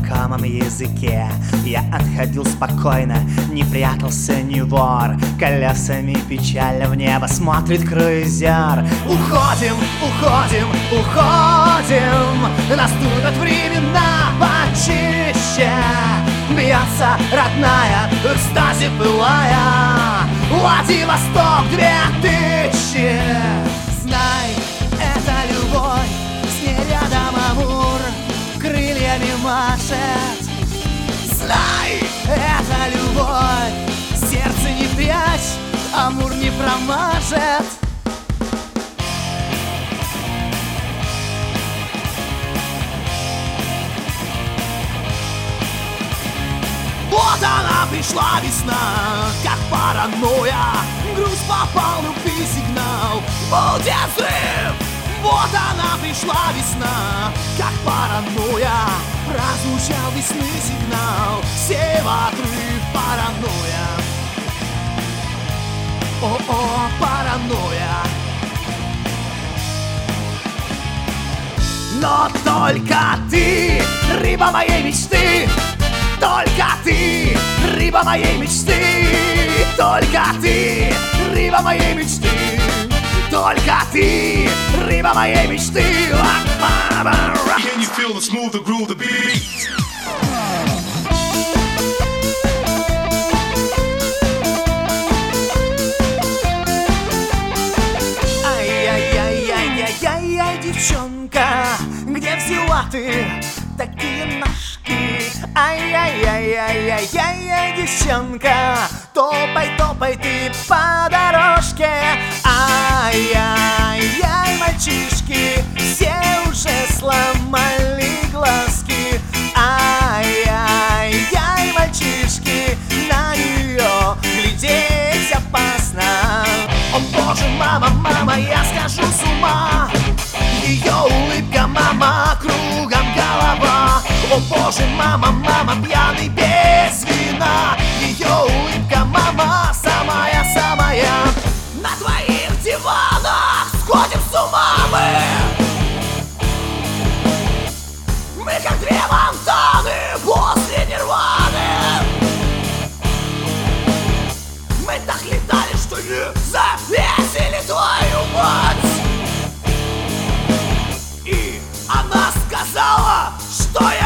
незнакомом языке. Я отходил спокойно, не прятался ни вор. Колесами печально в небо смотрит круизер. Уходим, уходим, уходим, наступят времена почище. Бьется родная, в экстазе пылая, Владивосток 2000. Знай, это любовь, с ней рядом Амур крыльями машет. Знай, это любовь, сердце не прячь, Амур не промажет. Вот она пришла весна, как паранойя, грусть попал, любви сигнал, будет взрыв. Вот она пришла весна, как паранойя, прозвучал весны сигнал, все вокруг паранойя. О-о, паранойя. Но только ты, рыба моей мечты, только ты, рыба моей мечты, только ты, рыба моей мечты, только ты, рыба моей мечты. Can you feel the smooth, the groove, the beat? Ай-яй-яй-яй-яй-яй, девчонка, где взяла ты такие ножки? Ай-яй-яй-яй-яй-яй, девчонка, топай, топай ты по дорожке. Ай-яй-яй, мальчишки, все уже сломали глазки. Ай-яй-яй, мальчишки, на нее глядеть опасно. О боже, мама, мама, я схожу с ума. Ее улыбка, мама, кругом голова. О боже, мама, мама, пьяный без вина. Ее улыбка, мама, самая-самая. На твоих диванах сходим с ума мы как две Монтаны после Нирваны. Мы так летали, что не завесили твою мать. И она сказала, что я